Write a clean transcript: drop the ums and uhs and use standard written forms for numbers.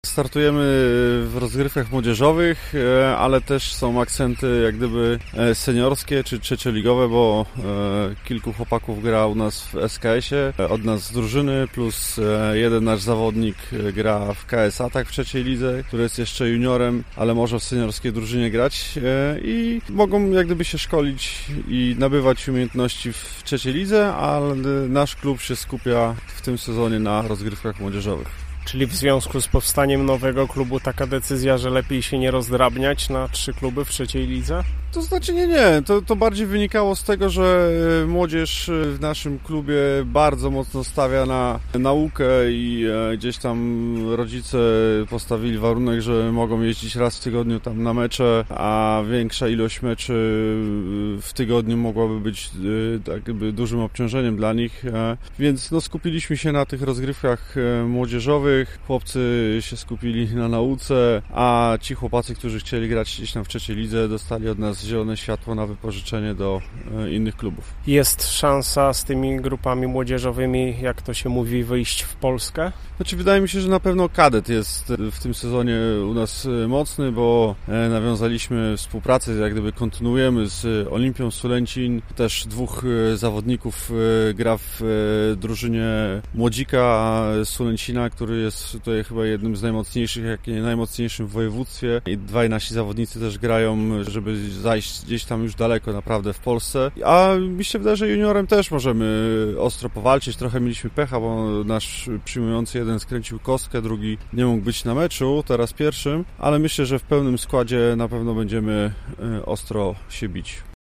Startujemy w rozgrywkach młodzieżowych, ale też są akcenty jak gdyby seniorskie czy trzecioligowe, bo kilku chłopaków gra u nas w SKS-ie, od nas z drużyny, plus jeden nasz zawodnik gra w KS Atak w trzeciej lidze, który jest jeszcze juniorem, ale może w seniorskiej drużynie grać i mogą jak gdyby się szkolić i nabywać umiejętności w trzeciej lidze, ale nasz klub się skupia w tym sezonie na rozgrywkach młodzieżowych. Czyli w związku z powstaniem nowego klubu taka decyzja, że lepiej się nie rozdrabniać na 3 kluby w trzeciej lidze? To znaczy nie. To bardziej wynikało z tego, że młodzież w naszym klubie bardzo mocno stawia na naukę i gdzieś tam rodzice postawili warunek, że mogą jeździć raz w tygodniu tam na mecze, a większa ilość meczy w tygodniu mogłaby być tak jakby dużym obciążeniem dla nich, więc skupiliśmy się na tych rozgrywkach młodzieżowych. Chłopcy się skupili na nauce, a ci chłopacy, którzy chcieli grać gdzieś tam w trzeciej lidze, dostali od nas zielone światło na wypożyczenie do innych klubów. Jest szansa z tymi grupami młodzieżowymi, jak to się mówi, wyjść w Polskę? Znaczy, wydaje mi się, że na pewno kadet jest w tym sezonie u nas mocny, bo nawiązaliśmy współpracę, jak gdyby kontynuujemy z Olimpią Sulęcin. Też 2 zawodników gra w drużynie Młodzika Sulęcina, który jest tutaj chyba jednym z najmocniejszych, jak nie najmocniejszym w województwie. I 2 nasi zawodnicy też grają, żeby zajść gdzieś tam już daleko naprawdę w Polsce. A mi się wydaje, że juniorem też możemy ostro powalczyć. Trochę mieliśmy pecha, bo nasz przyjmujący jeden skręcił kostkę, drugi nie mógł być na meczu, teraz pierwszym, ale myślę, że w pełnym składzie na pewno będziemy ostro się bić.